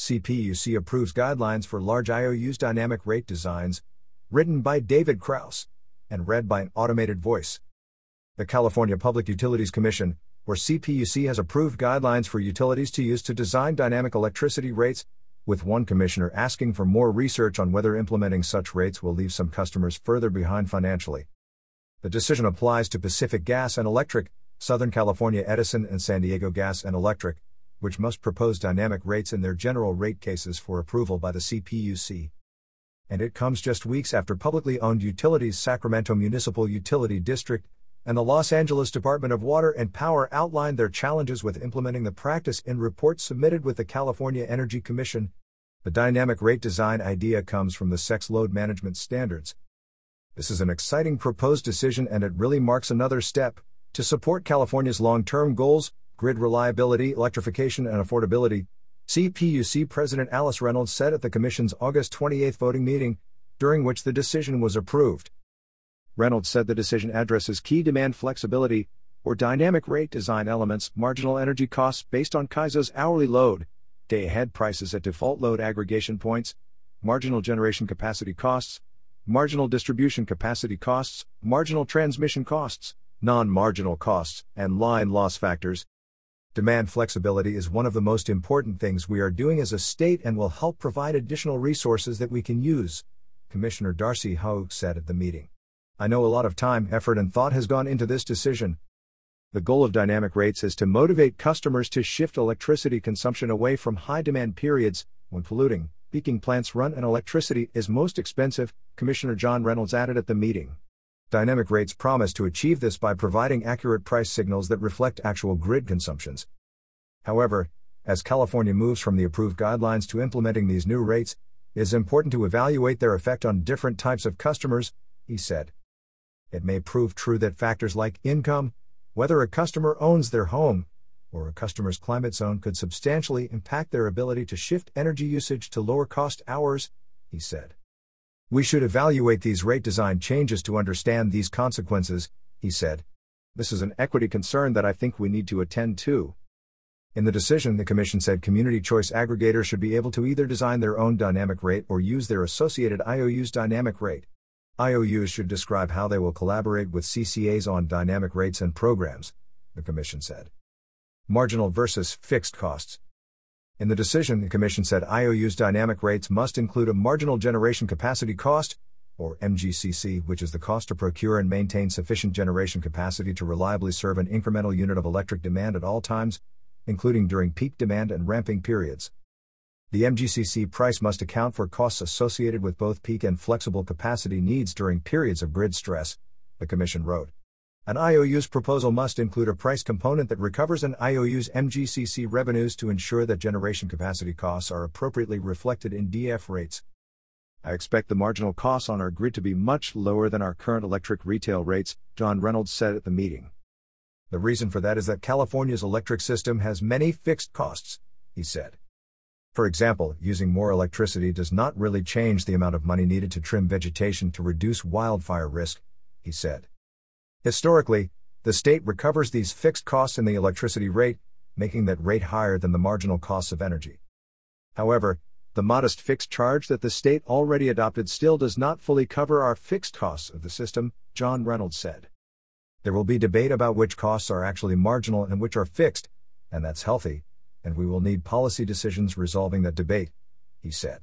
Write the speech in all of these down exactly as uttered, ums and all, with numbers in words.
C P U C approves guidelines for large I O U's dynamic rate designs, written by David Kraus, and read by an automated voice. The California Public Utilities Commission, or C P U C, has approved guidelines for utilities to use to design dynamic electricity rates, with one commissioner asking for more research on whether implementing such rates will leave some customers further behind financially. The decision applies to Pacific Gas and Electric, Southern California Edison, and San Diego Gas and Electric, which must propose dynamic rates in their general rate cases for approval by the C P U C. And it comes just weeks after publicly owned utilities Sacramento Municipal Utility District and the Los Angeles Department of Water and Power outlined their challenges with implementing the practice in reports submitted with the California Energy Commission. The dynamic rate design idea comes from the S E C load management standards. This is an exciting proposed decision, and it really marks another step to support California's long-term goals: grid reliability, electrification, and affordability, C P U C President Alice Reynolds said at the Commission's August twenty-eighth voting meeting, during which the decision was approved. Reynolds said the decision addresses key demand flexibility, or dynamic rate design elements, marginal energy costs based on C A I S O's hourly load, day-ahead prices at default load aggregation points, marginal generation capacity costs, marginal distribution capacity costs, marginal transmission costs, non-marginal costs, and line loss factors. Demand flexibility is one of the most important things we are doing as a state and will help provide additional resources that we can use, Commissioner Darcy Hogue said at the meeting. I know a lot of time, effort, and thought has gone into this decision. The goal of dynamic rates is to motivate customers to shift electricity consumption away from high-demand periods, when polluting, peaking plants run and electricity is most expensive, Commissioner John Reynolds added at the meeting. Dynamic rates promise to achieve this by providing accurate price signals that reflect actual grid consumptions. However, as California moves from the approved guidelines to implementing these new rates, it is important to evaluate their effect on different types of customers, he said. It may prove true that factors like income, whether a customer owns their home, or a customer's climate zone could substantially impact their ability to shift energy usage to lower-cost hours, he said. We should evaluate these rate design changes to understand these consequences, he said. This is an equity concern that I think we need to attend to. In the decision, the Commission said community choice aggregators should be able to either design their own dynamic rate or use their associated I O U's dynamic rate. I O Us should describe how they will collaborate with C C As on dynamic rates and programs, the Commission said. Marginal versus fixed costs. In the decision, the Commission said I O U's dynamic rates must include a marginal generation capacity cost, or M G C C, which is the cost to procure and maintain sufficient generation capacity to reliably serve an incremental unit of electric demand at all times, including during peak demand and ramping periods. The M G C C price must account for costs associated with both peak and flexible capacity needs during periods of grid stress, the Commission wrote. An I O U's proposal must include a price component that recovers an I O U's M G C C revenues to ensure that generation capacity costs are appropriately reflected in D F rates. I expect the marginal costs on our grid to be much lower than our current electric retail rates, John Reynolds said at the meeting. The reason for that is that California's electric system has many fixed costs, he said. For example, using more electricity does not really change the amount of money needed to trim vegetation to reduce wildfire risk, he said. Historically, the state recovers these fixed costs in the electricity rate, making that rate higher than the marginal costs of energy. However, the modest fixed charge that the state already adopted still does not fully cover our fixed costs of the system, John Reynolds said. There will be debate about which costs are actually marginal and which are fixed, and that's healthy, and we will need policy decisions resolving that debate, he said.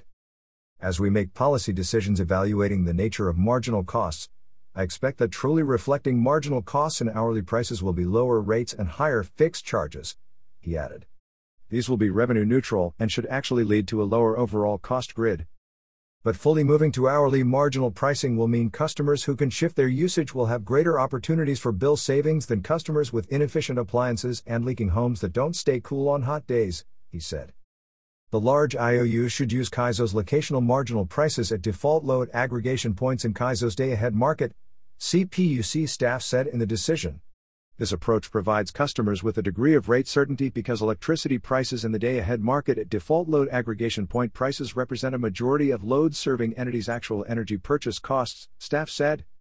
As we make policy decisions evaluating the nature of marginal costs, I expect that truly reflecting marginal costs and hourly prices will be lower rates and higher fixed charges, he added. These will be revenue neutral and should actually lead to a lower overall cost grid. But fully moving to hourly marginal pricing will mean customers who can shift their usage will have greater opportunities for bill savings than customers with inefficient appliances and leaking homes that don't stay cool on hot days, he said. The large I O Us should use C A I S O's locational marginal prices at default load aggregation points in C A I S O's day-ahead market, C P U C staff said in the decision. This approach provides customers with a degree of rate certainty because electricity prices in the day-ahead market at default load aggregation point prices represent a majority of load-serving entities' actual energy purchase costs, staff said.